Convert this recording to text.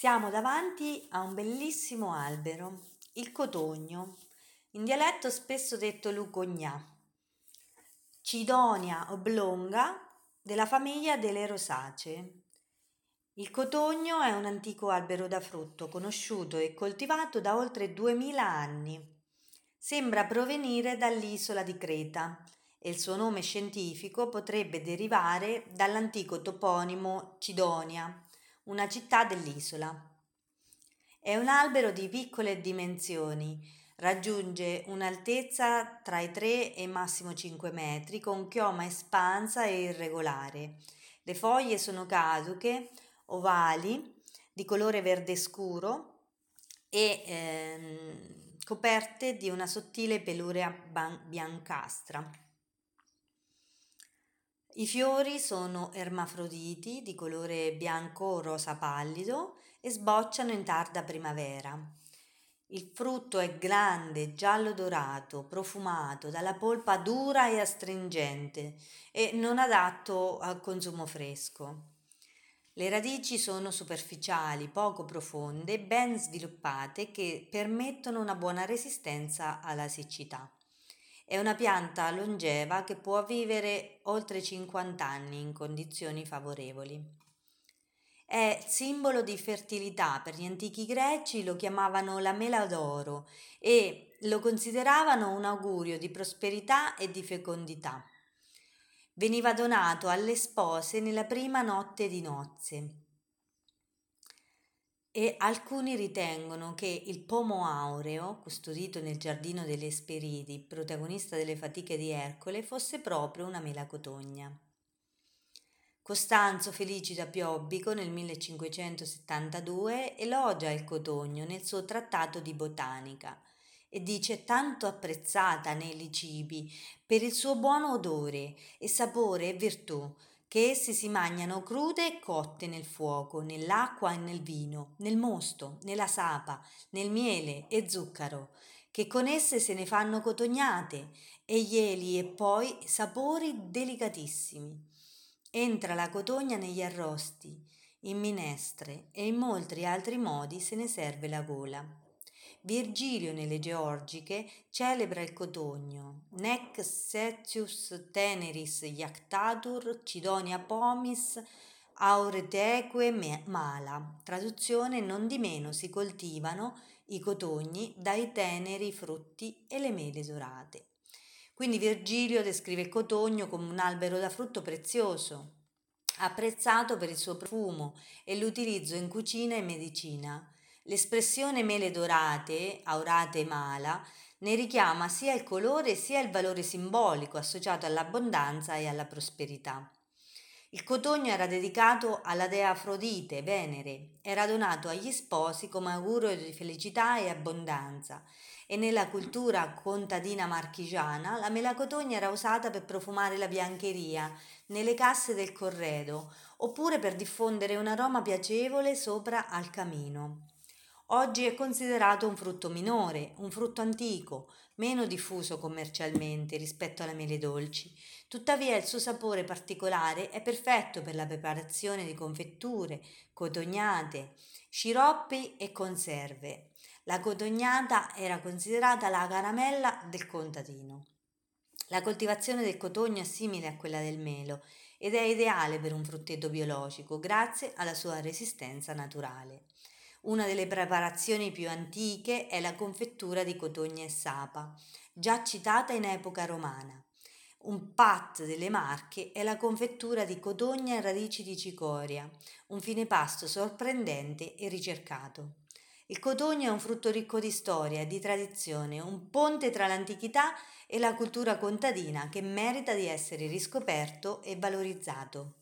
Siamo davanti a un bellissimo albero, il cotogno, in dialetto spesso detto lucognà, Cidonia oblonga, della famiglia delle rosacee. Il cotogno è un antico albero da frutto conosciuto e coltivato da oltre 2000 anni. Sembra provenire dall'isola di Creta e il suo nome scientifico potrebbe derivare dall'antico toponimo Cidonia, una città dell'isola. È un albero di piccole dimensioni, raggiunge un'altezza tra i 3 e massimo 5 metri con chioma espansa e irregolare. Le foglie sono caduche, ovali, di colore verde scuro e coperte di una sottile peluria biancastra. I fiori sono ermafroditi di colore bianco o rosa pallido e sbocciano in tarda primavera. Il frutto è grande, giallo dorato, profumato, dalla polpa dura e astringente e non adatto al consumo fresco. Le radici sono superficiali, poco profonde, ben sviluppate che permettono una buona resistenza alla siccità. È una pianta longeva che può vivere oltre 50 anni in condizioni favorevoli. È simbolo di fertilità. Per gli antichi greci lo chiamavano la mela d'oro e lo consideravano un augurio di prosperità e di fecondità. Veniva donato alle spose nella prima notte di nozze. E alcuni ritengono che il pomo aureo, custodito nel giardino delle Esperidi, protagonista delle fatiche di Ercole, fosse proprio una mela cotogna. Costanzo Felicita Piobbico nel 1572 elogia il cotogno nel suo trattato di botanica e dice tanto apprezzata nei cibi per il suo buon odore e sapore e virtù, che essi si mangiano crude e cotte nel fuoco, nell'acqua e nel vino, nel mosto, nella sapa, nel miele e zucchero, che con esse se ne fanno cotognate e ieli e poi sapori delicatissimi. Entra la cotogna negli arrosti, in minestre e in molti altri modi se ne serve la gola. Virgilio nelle Georgiche celebra il cotogno, nec setius teneris iactatur Cidonia pomis aureteque mala. Traduzione: non di meno si coltivano i cotogni dai teneri frutti e le mele dorate. Quindi Virgilio descrive il cotogno come un albero da frutto prezioso, apprezzato per il suo profumo e l'utilizzo in cucina e medicina. L'espressione mele dorate, aurate mala, ne richiama sia il colore sia il valore simbolico associato all'abbondanza e alla prosperità. Il cotogno era dedicato alla dea Afrodite, Venere, era donato agli sposi come augurio di felicità e abbondanza e nella cultura contadina marchigiana la melacotogna era usata per profumare la biancheria nelle casse del corredo oppure per diffondere un aroma piacevole sopra al camino. Oggi è considerato un frutto minore, un frutto antico, meno diffuso commercialmente rispetto alle mele dolci. Tuttavia il suo sapore particolare è perfetto per la preparazione di confetture, cotognate, sciroppi e conserve. La cotognata era considerata la caramella del contadino. La coltivazione del cotogno è simile a quella del melo ed è ideale per un frutteto biologico grazie alla sua resistenza naturale. Una delle preparazioni più antiche è la confettura di cotogna e sapa, già citata in epoca romana. Un pat delle Marche è la confettura di cotogna e radici di cicoria, un fine pasto sorprendente e ricercato. Il cotogno è un frutto ricco di storia e di tradizione, un ponte tra l'antichità e la cultura contadina che merita di essere riscoperto e valorizzato.